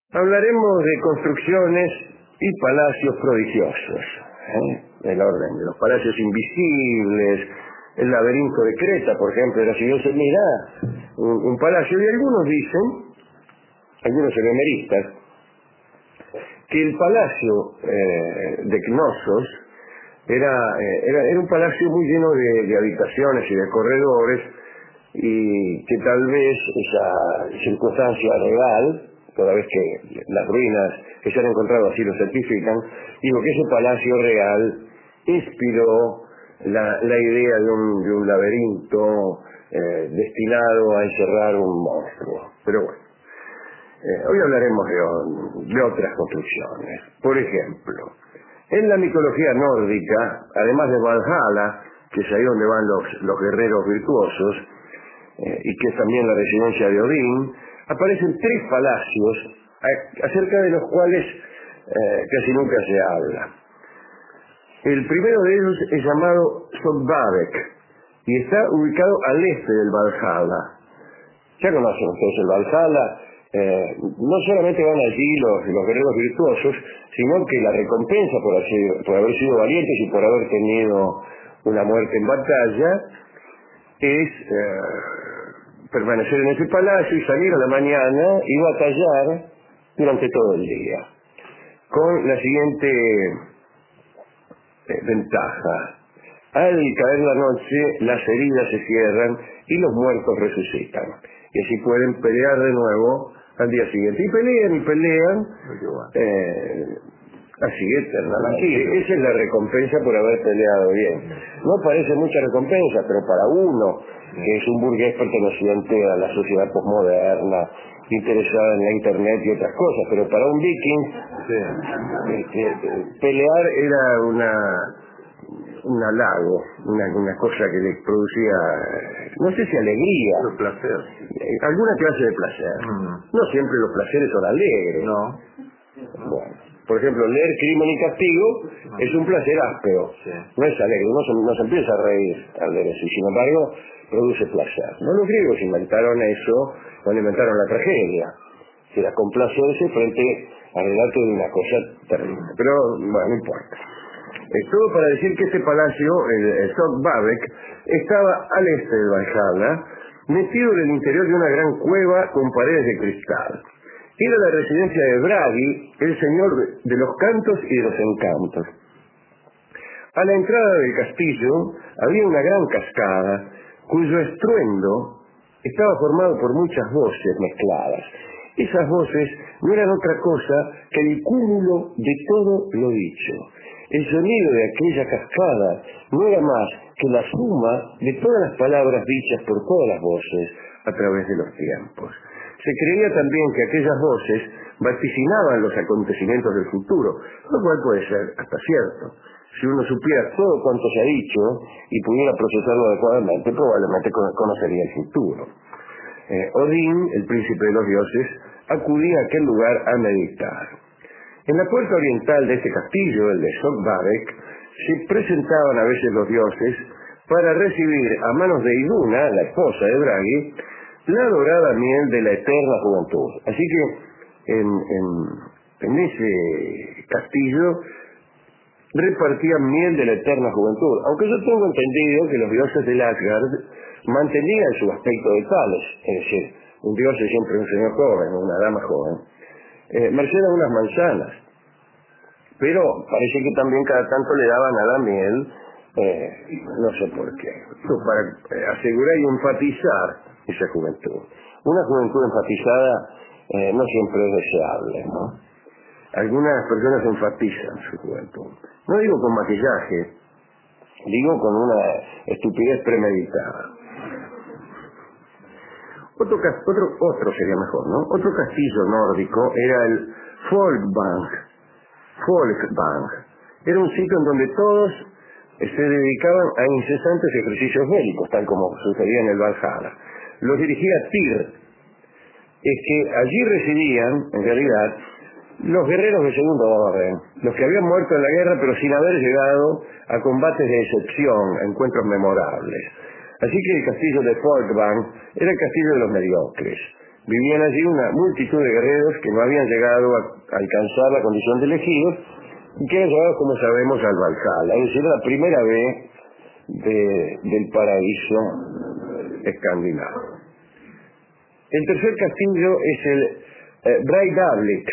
Hablaremos de construcciones y palacios prodigiosos, el orden de los palacios invisibles, el laberinto de Creta, por ejemplo. Era si yo se mira un palacio, y algunos dicen, algunos hemeristas, que el palacio de Cnosos era un palacio muy lleno de habitaciones y de corredores, y que tal vez esa circunstancia real, toda vez que las ruinas que se han encontrado así lo certifican, digo que ese palacio real inspiró la idea de un laberinto destinado a encerrar un monstruo. Pero bueno, hoy hablaremos de otras construcciones. Por ejemplo, en la mitología nórdica, además de Valhalla, que es ahí donde van los guerreros virtuosos, y que es también la residencia de Odín, aparecen tres palacios acerca de los cuales casi nunca se habla. El primero de ellos es llamado Sogvabek y está ubicado al este del Valhalla. Ya conocen ustedes el Valhalla. No solamente van allí los guerreros virtuosos, sino que la recompensa por haber sido valientes y por haber tenido una muerte en batalla es permanecer en ese palacio y salir a la mañana y batallar durante todo el día, con la siguiente ventaja: al caer la noche las heridas se cierran y los muertos resucitan, y así pueden pelear de nuevo al día siguiente, y pelean así eternamente. Esa es la recompensa por haber peleado bien. No parece mucha recompensa, pero para uno que es un burgués perteneciente a la sociedad posmoderna, interesada en la internet y otras cosas, pero para un viking pelear era un halago, una cosa que les producía, no sé si alegría, placer, alguna clase de placer. No siempre los placeres son alegres. No. Bueno, por ejemplo, leer Crimen y Castigo es un placer áspero, no es alegre, no se empieza a reír al leer eso, y sin embargo produce placer. No, los griegos inventaron eso cuando inventaron la tragedia, que era complacerse frente al relato de una cosa terrible. Pero bueno, no importa. Es todo para decir que este palacio, el Sogvabek, estaba al este del Valhalla, metido en el interior de una gran cueva con paredes de cristal. Era la residencia de Bragi, el señor de los cantos y de los encantos. A la entrada del castillo había una gran cascada, cuyo estruendo estaba formado por muchas voces mezcladas. Esas voces no eran otra cosa que el cúmulo de todo lo dicho. El sonido de aquella cascada no era más que la suma de todas las palabras dichas por todas las voces a través de los tiempos. Se creía también que aquellas voces vaticinaban los acontecimientos del futuro, lo cual puede ser hasta cierto. Si uno supiera todo cuanto se ha dicho y pudiera procesarlo adecuadamente, probablemente conocería el futuro. Odín, el príncipe de los dioses, acudía a aquel lugar a meditar. En la puerta oriental de este castillo, el de Sogvabek, se presentaban a veces los dioses para recibir a manos de Iduna, la esposa de Bragi, la dorada miel de la eterna juventud. Así que en ese castillo repartían miel de la eterna juventud, aunque yo tengo entendido que los dioses del Asgard mantenían su aspecto de tales, es decir, un dios es siempre un señor joven, una dama joven, merced a unas manzanas, pero parece que también cada tanto le daban a la miel, no sé por qué, para asegurar y enfatizar esa juventud. Una juventud enfatizada no siempre es deseable, ¿no? Algunas personas enfatizan su juventud. No digo con maquillaje, digo con una estupidez premeditada. Otro sería mejor, ¿no? Otro castillo nórdico era el Folkvang. Era un sitio en donde todos se dedicaban a incesantes ejercicios bélicos, tal como sucedía en el Valhalla. Los dirigía Tyr. Es que allí residían, en realidad, los guerreros de segundo orden, los que habían muerto en la guerra pero sin haber llegado a combates de excepción, a encuentros memorables. Así que el castillo de Folkvang era el castillo de los mediocres, vivían allí una multitud de guerreros que no habían llegado a alcanzar la condición de elegidos y que eran llevados, como sabemos, al Valhalla. Es decir, la primera vez del paraíso escandinavo. El tercer castillo es el Breidablik,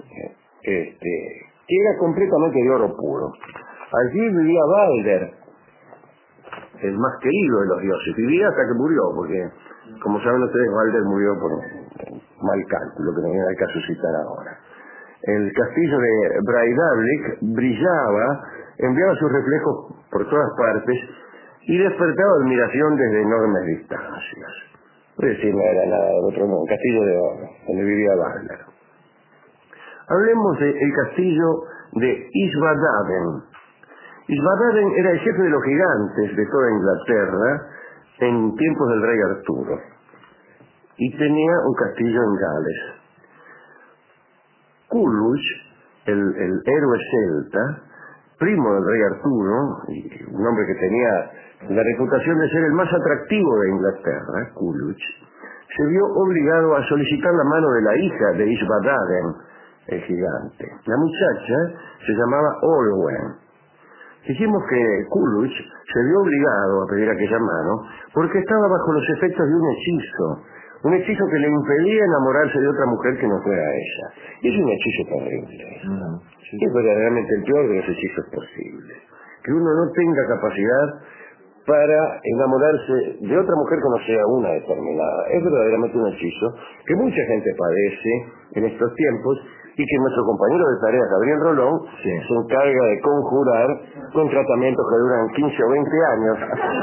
que era completamente de oro puro. Allí vivía Balder, el más querido de los dioses. Vivía hasta que murió, porque, como saben ustedes, Balder murió por mal cálculo, que no viene al caso citar ahora. El castillo de Breidablik brillaba, enviaba sus reflejos por todas partes y despertaba admiración desde enormes distancias. Es decir, no era nada de otro mundo, un castillo de oro, donde vivía Balder. Hablemos del castillo de Isvadaden. Isvadaden era el jefe de los gigantes de toda Inglaterra en tiempos del rey Arturo y tenía un castillo en Gales. Culuch, el héroe celta, primo del rey Arturo, y un hombre que tenía la reputación de ser el más atractivo de Inglaterra, Culuch, se vio obligado a solicitar la mano de la hija de Isvadaden, el gigante. La muchacha se llamaba Olwen. Dijimos que Culuch se vio obligado a pedir aquella mano porque estaba bajo los efectos de un hechizo que le impedía enamorarse de otra mujer que no fuera ella. Y es un hechizo terrible. Es verdaderamente el peor de los hechizos posibles. Que uno no tenga capacidad para enamorarse de otra mujer que no sea una determinada. Es verdaderamente un hechizo que mucha gente padece en estos tiempos y que nuestro compañero de tarea, Gabriel Rolón, se encarga de conjurar con tratamientos que duran 15 o 20 años.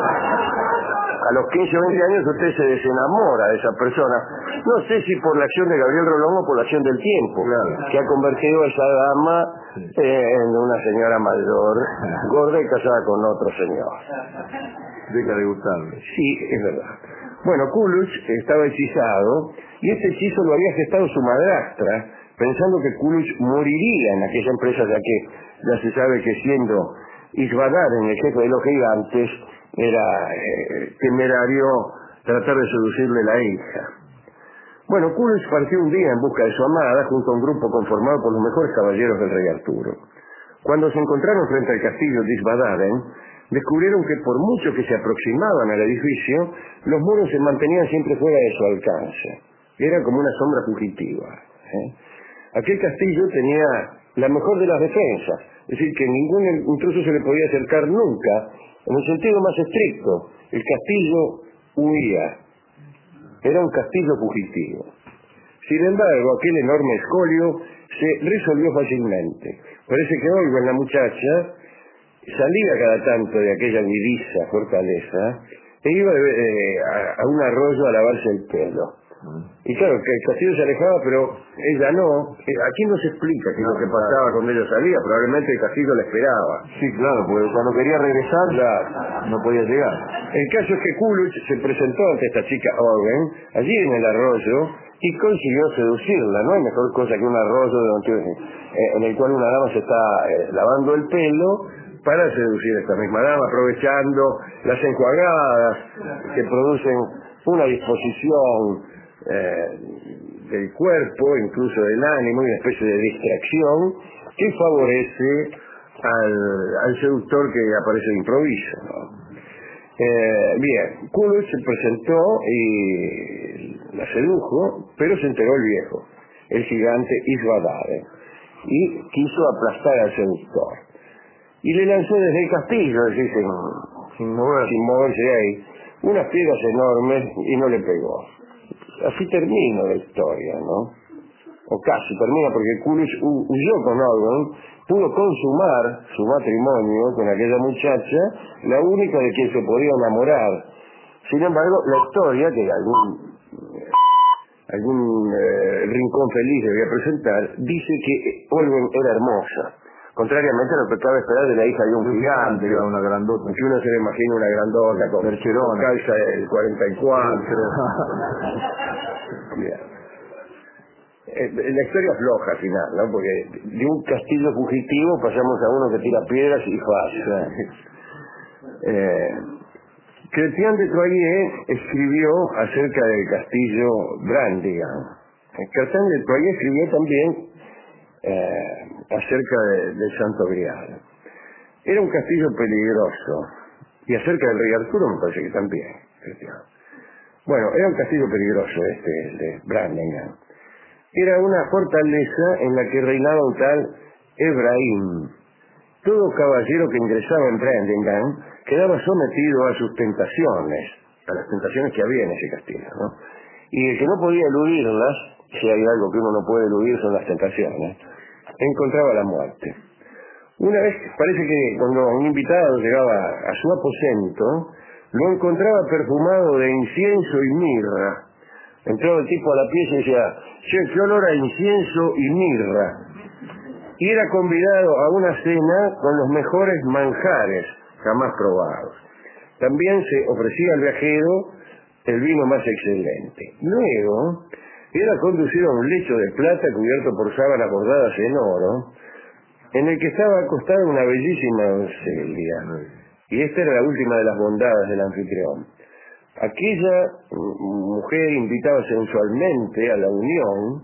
A los 15 o 20 años usted se desenamora de esa persona. No sé si por la acción de Gabriel Rolón o por la acción del tiempo, que ha convertido a esa dama en una señora mayor, gorda y casada con otro señor. Deja de gustarme. Sí, es verdad. Bueno, Culuch estaba hechizado y este hechizo lo había gestado su madrastra, pensando que Culuch moriría en aquella empresa, ya que ya se sabe que siendo Isvadaden el jefe de los gigantes, era temerario tratar de seducirle la hija. Bueno, Culuch partió un día en busca de su amada junto a un grupo conformado por los mejores caballeros del rey Arturo. Cuando se encontraron frente al castillo de Isvadaden, descubrieron que por mucho que se aproximaban al edificio, los muros se mantenían siempre fuera de su alcance. Era como una sombra fugitiva. Aquel castillo tenía la mejor de las defensas, es decir, que ningún intruso se le podía acercar nunca, en el sentido más estricto. El castillo huía, era un castillo fugitivo. Sin embargo, aquel enorme escolio se resolvió fácilmente. Parece que Olwen, la muchacha, salía cada tanto de aquella divisa fortaleza e iba a un arroyo a lavarse el pelo. Y claro, que el castillo se alejaba, pero ella no. Aquí no se explica qué es lo que pasaba cuando ella salía. Probablemente el castillo la esperaba. Sí, claro, porque cuando quería regresar no podía llegar. El caso es que Culuch se presentó ante esta chica Olwen, allí en el arroyo, y consiguió seducirla. No hay mejor cosa que un arroyo en el cual una dama se está lavando el pelo para seducir a esta misma dama, aprovechando las enjuagadas que producen una disposición del cuerpo, incluso del ánimo, y una especie de distracción que favorece al seductor que aparece de improviso, ¿no? Bien, Culuch se presentó y la sedujo, pero se enteró el viejo, el gigante Isvadaden, y quiso aplastar al seductor. Y le lanzó desde el castillo, es decir, sin moverse de ahí, unas piedras enormes y no le pegó. Así termina la historia, ¿no? O casi termina, porque Culuch huyó con Olwen, pudo consumar su matrimonio con aquella muchacha, la única de quien se podía enamorar. Sin embargo, la historia, que algún rincón feliz debía presentar, dice que Olwen era hermosa, contrariamente a lo que cabe esperar de la hija de un gigante, una grandota. Que uno se le imagina una grandota con calza del 44. La historia floja al final, ¿no? Porque de un castillo fugitivo pasamos a uno que tira piedras y fácil. Chrétien de Troyes escribió acerca del castillo Brandegand. Chrétien de Troyes escribió también acerca del Santo Grial. Era un castillo peligroso. Y acerca del rey Arturo me parece que también. Bueno, era un castillo peligroso el de Brandegand. Era una fortaleza en la que reinaba un tal Ebrahim. Todo caballero que ingresaba en Brandegand quedaba sometido a sus tentaciones, a las tentaciones que había en ese castillo, ¿no? Y el que no podía eludirlas, si hay algo que uno no puede eludir son las tentaciones, encontraba la muerte. Una vez, parece que cuando un invitado llegaba a su aposento, lo encontraba perfumado de incienso y mirra. Entraba el tipo a la pieza y decía, che, qué olor a incienso y mirra. Y era convidado a una cena con los mejores manjares jamás probados. También se ofrecía al viajero el vino más excelente. Luego, era conducido a un lecho de plata cubierto por sábanas bordadas en oro, en el que estaba acostada una bellísima doncella. Y esta era la última de las bondades del anfitrión. Aquella mujer invitaba sensualmente a la unión,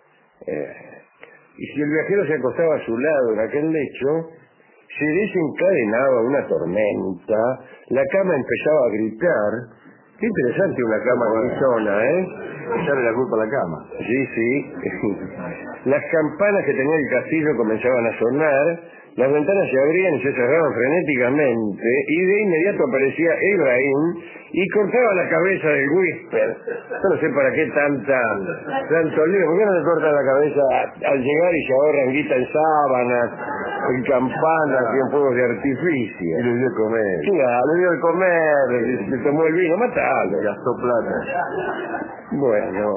y si el viajero se acostaba a su lado en aquel lecho, se desencadenaba una tormenta, la cama empezaba a gritar. Qué interesante una cama gritona, ¿eh? Echarle la culpa a la cama. Sí, sí. Las campanas que tenía el castillo comenzaban a sonar, las ventanas se abrían y se cerraban frenéticamente, y de inmediato aparecía Ebrahim y cortaba la cabeza del Whisper. Yo no sé para qué tanto lío. ¿Por qué no le cortan la cabeza al llegar y se ahorran guita en sábanas, en campanas y en fuegos de artificio? Y le dio a comer. Claro, le dio de comer, se tomó el vino, matalo. Gastó plata. Bueno,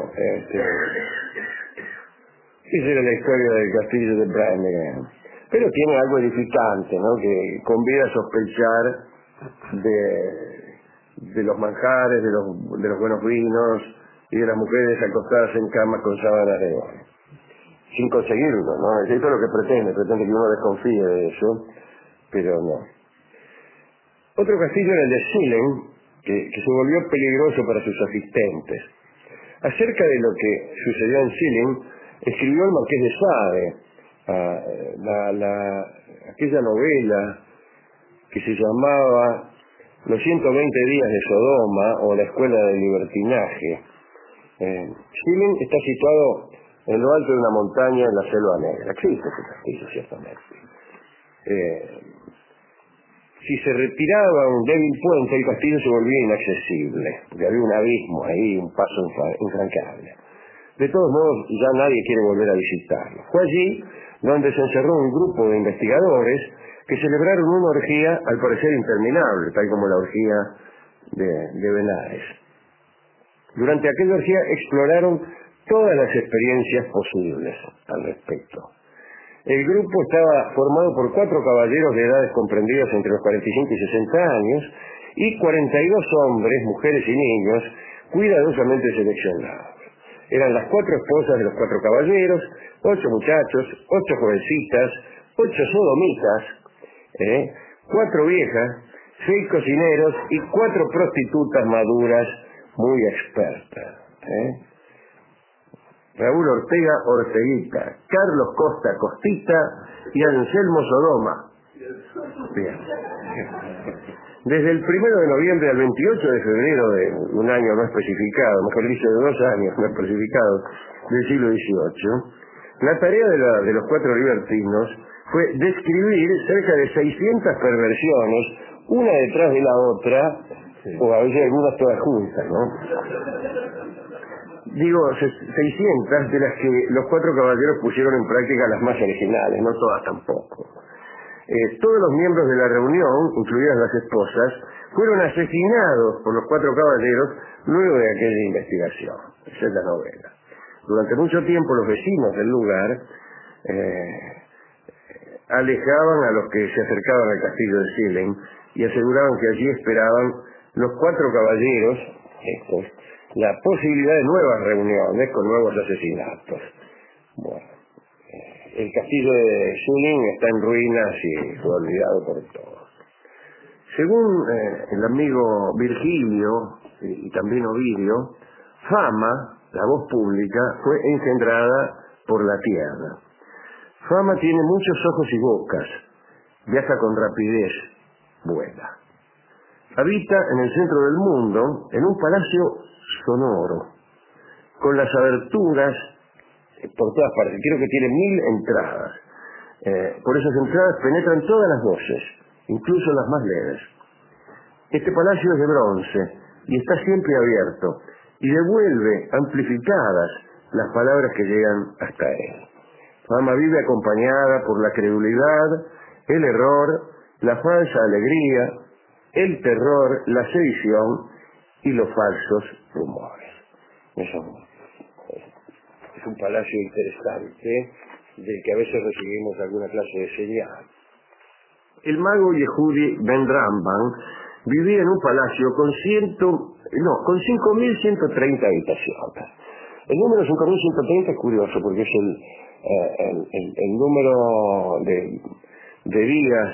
esa era la historia del castillo de Brandegand. Pero tiene algo edificante, ¿no? Que convida a sospechar de los manjares, de los buenos vinos y de las mujeres acostadas en camas con sábanas de oro. Sin conseguirlo, ¿no? Esto es lo que pretende que uno desconfíe de eso, pero no. Otro castillo era el de Schilling, que se volvió peligroso para sus asistentes. Acerca de lo que sucedió en Schilling, escribió el Marqués de Sade, aquella novela que se llamaba Los 120 días de Sodoma o la escuela del libertinaje. Schilling está situado en lo alto de una montaña en la Selva Negra. Existe ese castillo, ciertamente. Si se retiraba un débil puente, el castillo se volvía inaccesible, porque había un abismo ahí, un paso infrancable. De todos modos, ya nadie quiere volver a visitarlo. Fue allí donde se encerró un grupo de investigadores que celebraron una orgía, al parecer interminable, tal como la orgía de Benares. Durante aquella orgía exploraron todas las experiencias posibles al respecto. El grupo estaba formado por 4 caballeros de edades comprendidas entre los 45 y 60 años y 42 hombres, mujeres y niños cuidadosamente seleccionados. Eran las 4 esposas de los 4 caballeros, 8 muchachos, 8 jovencitas, 8 sodomitas, 4 viejas, 6 cocineros y 4 prostitutas maduras muy expertas. Raúl Ortega Orteguita, Carlos Costa Costita y Anselmo Sodoma. Bien. Desde el 1 de noviembre al 28 de febrero de un año no especificado, mejor dicho, de 2 años no especificados, del siglo XVIII, la tarea de los 4 libertinos fue describir cerca de 600 perversiones, una detrás de la otra, o a veces algunas todas juntas, ¿no? Digo, 600 de las que los 4 caballeros pusieron en práctica las más originales, no todas tampoco. Todos los miembros de la reunión, incluidas las esposas, fueron asesinados por los 4 caballeros luego de aquella investigación. Esa es la novela. Durante mucho tiempo los vecinos del lugar alejaban a los que se acercaban al castillo de Schilling y aseguraban que allí esperaban los 4 caballeros, la posibilidad de nuevas reuniones con nuevos asesinatos. Bueno, el castillo de Schilling está en ruinas y fue olvidado por todos. Según el amigo Virgilio y también Ovidio, Fama, la voz pública, fue engendrada por la tierra. Fama tiene muchos ojos y bocas, viaja con rapidez, vuela. Habita en el centro del mundo, en un palacio sonoro, con las aberturas por todas partes. Creo que tiene 1000 entradas. Por esas entradas penetran todas las voces, incluso las más leves. Este palacio es de bronce y está siempre abierto y devuelve amplificadas las palabras que llegan hasta él. Fama vive acompañada por la credulidad, el error, la falsa alegría, el terror, la sedición y los falsos rumores. Es un palacio interesante del que a veces recibimos alguna clase de señal. El mago Yehudi Ben Rambam vivía en un palacio con 5.130 habitaciones. El número 5.130 es curioso porque es el número de días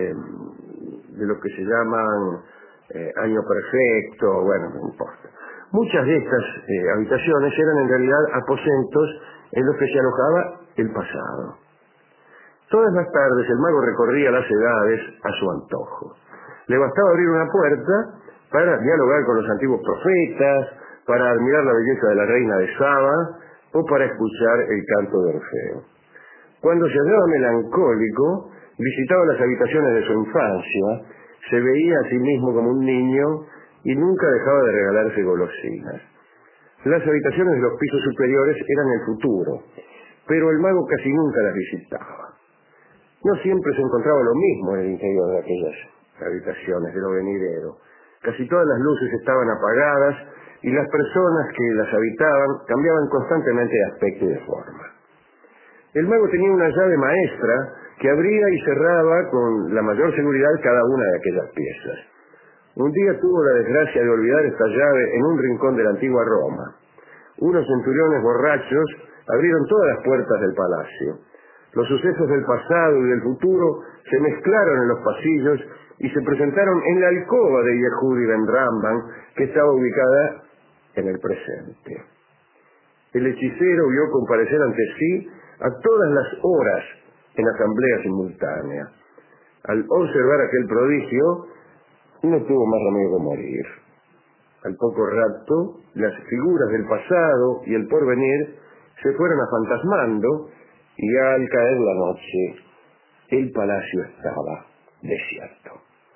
de lo que se llaman año perfecto, bueno, no importa. Muchas de estas habitaciones eran en realidad aposentos en los que se alojaba el pasado. Todas las tardes el mago recorría las edades a su antojo. Le bastaba abrir una puerta para dialogar con los antiguos profetas, para admirar la belleza de la reina de Saba o para escuchar el canto de Orfeo. Cuando se hallaba melancólico, visitaba las habitaciones de su infancia, se veía a sí mismo como un niño y nunca dejaba de regalarse golosinas. Las habitaciones de los pisos superiores eran el futuro, pero el mago casi nunca las visitaba. No siempre se encontraba lo mismo en el interior de aquellas habitaciones de lo venidero. Casi todas las luces estaban apagadas y las personas que las habitaban cambiaban constantemente de aspecto y de forma. El mago tenía una llave maestra que abría y cerraba con la mayor seguridad cada una de aquellas piezas. Un día tuvo la desgracia de olvidar esta llave en un rincón de la antigua Roma. Unos centuriones borrachos abrieron todas las puertas del palacio. Los sucesos del pasado y del futuro se mezclaron en los pasillos y se presentaron en la alcoba de Yehudi Ben Rambam, que estaba ubicada en el presente. El hechicero vio comparecer ante sí a todas las horas en asamblea simultánea. Al observar aquel prodigio, no tuvo más remedio que morir. Al poco rato, las figuras del pasado y el porvenir se fueron afantasmando y al caer la noche, el palacio estaba desierto.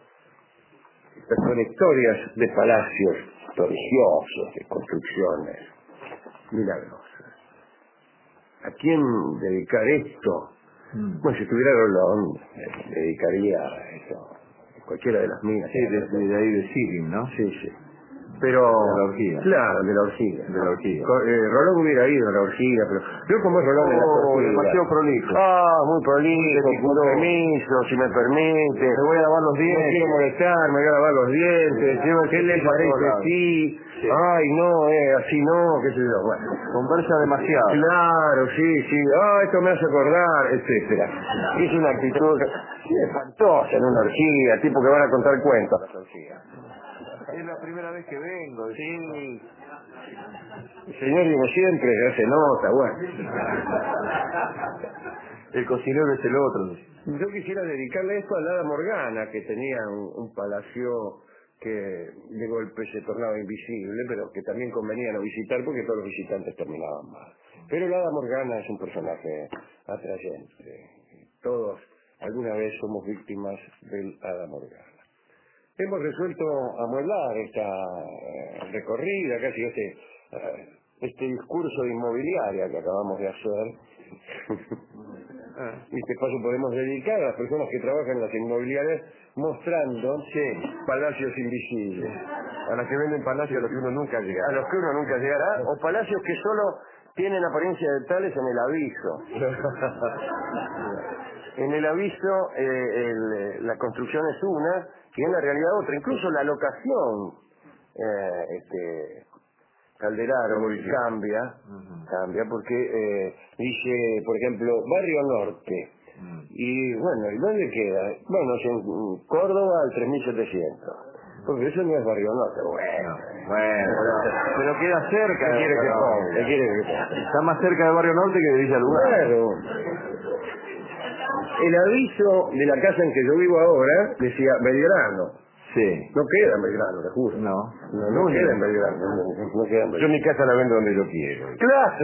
Estas son historias de palacios prodigiosos, de construcciones milagrosas. ¿A quién dedicar esto? Bueno, si estuviera Rolón, dedicaría esto a cualquiera de las minas. Sí, de ahí de Sirin, ¿no? Sí, sí. Pero, de la orgía. Claro, de la orgía. De la orgía. Rolón hubiera ido a la orgía, pero yo como es Rolón de la orgía. Demasiado prolijo. Muy prolijo, con permiso, si me permite. Me voy a lavar los dientes. No quiero molestar, me voy a lavar los dientes. ¿Qué le parece a ti? Sí. Ay, no, así no, qué sé yo. Bueno. Conversa demasiado. Claro, sí. Esto me hace acordar, etcétera. Es una actitud espantosa en una orgía, tipo que van a contar cuentos a las orgías. Es la primera vez que vengo. Sí. Señor, como siempre, se nota, bueno. El cocinero es el otro. Yo quisiera dedicarle esto a la Hada Morgana, que tenía un palacio que de golpe se tornaba invisible, pero que también convenía no visitar porque todos los visitantes terminaban mal. Pero la Hada Morgana es un personaje atrayente. Todos alguna vez somos víctimas del Hada Morgana. Hemos resuelto amueblar esta recorrida, casi este discurso de inmobiliaria que acabamos de hacer. Y este paso podemos dedicar a las personas que trabajan en las inmobiliarias mostrando palacios invisibles. A las que venden palacios a los que uno nunca llegará. A los que uno nunca llegará, o palacios que solo tienen apariencia de tales en el aviso. En el aviso la construcción es una, y en la realidad otra. Incluso la locación, Calderaro, cambia porque dice, por ejemplo, Barrio Norte, Y bueno, ¿y dónde queda? Bueno, en Córdoba al 3700. Porque eso no es Barrio Norte. Bueno, pero queda cerca. ¿Qué quiere que ponga? Está más cerca de Barrio Norte que de Villa Lugano. Claro. El aviso de la casa en que yo vivo ahora decía Belgrano. Sí. No queda en Belgrano, te juro. No queda en Belgrano. No queda en Belgrano. Yo mi casa la vendo donde yo quiero. Claro.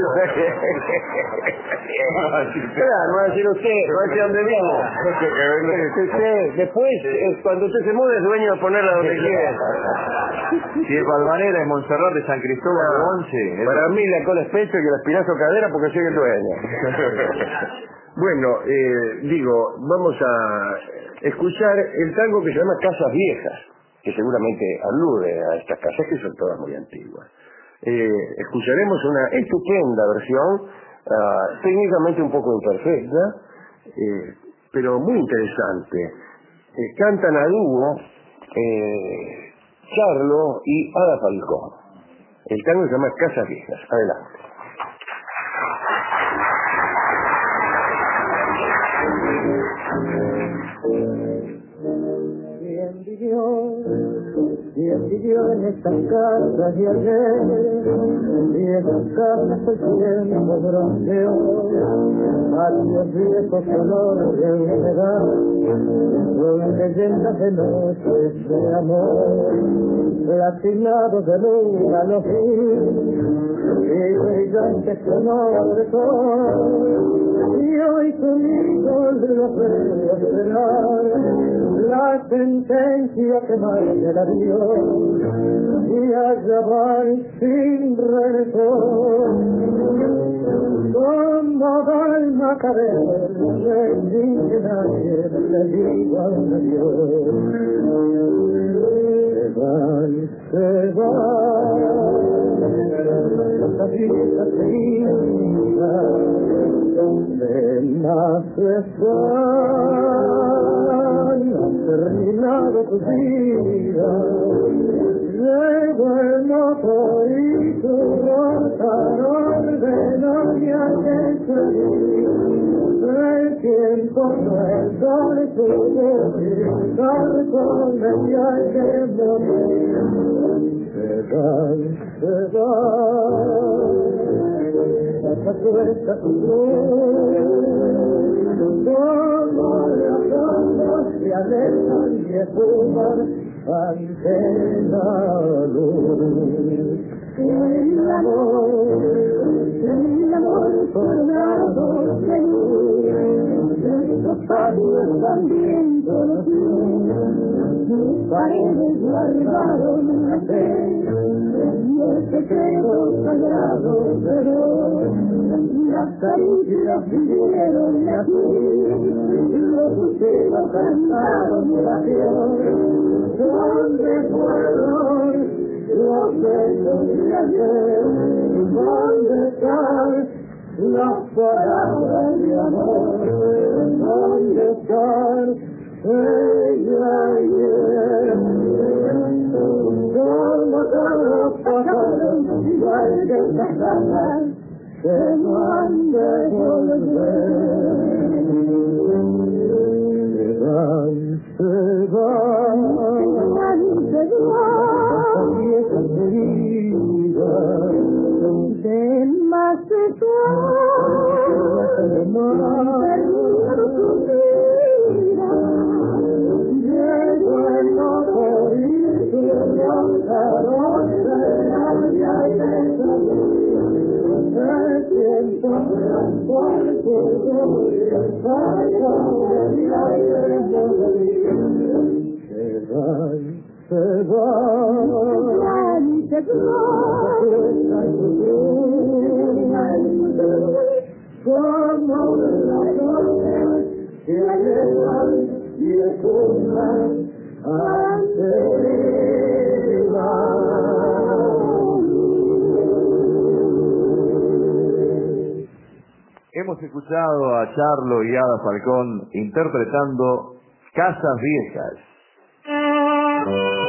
Claro, va a decir usted, va a decir donde vivo. Después, cuando usted se mude, es dueño de ponerla donde quiera. Si es Valvanera, es Montserrat de San Cristóbal de Once. Para mí la cola es pecho y el espinazo cadera porque soy el dueño. Bueno, digo, vamos a escuchar el tango que se llama Casas Viejas, que seguramente alude a estas casas que son todas muy antiguas. Escucharemos una estupenda versión, técnicamente un poco imperfecta, pero muy interesante. Cantan a dúo Charlo y Ada Falcón. El tango se llama Casas Viejas. Adelante. Quien vivió en estas casas de ayer, viejas casas el tiempo bronceó, patios viejos olor de humedad, con leyendas de noches de amor, latinados de luna los ríos, y brillantes color de sol, y hoy conmigo los veo esperar, la sentencia que marca la Dios, y allá van sin regresor, como va el Macarena, sin que nadie le diga adiós. Se van, esta vida seguida, donde nace terminado tu vida, llevo el moto y tu rotador de novia que salir. El tiempo no es sobre tu estar con ella que morir. Se van, hasta cuesta tu luz, como las ondas se alejan y espuman ante la luz. El amor colgado de luz, estos patios también conocidos, sus paredes guardaron la fe, y el secreto sagrado de Dios, las caricias vivieron aquí, los luceros cantaron la flor, son recuerdos los besos de ayer, ¿dónde están las palabras de amor? ¿Dónde están ella y él? Como todos pasaron, igual que estas camas que no han de volver. Se van, viejas heridas, de más de llegó el motorista y lanzaron de novia y de salud. El tiempo transporte y el fallo de vida y de morir. Se van, como las ondas que alejan y escuchan ante la luz. Hemos escuchado a Charlo y Ada Falcón interpretando Casas Viejas.